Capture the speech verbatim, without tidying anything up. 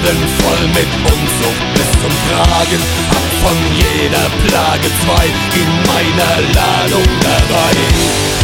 Laden voll mit Unzucht bis zum Kragen, hab von jeder Plage zwei in meiner Ladung dabei.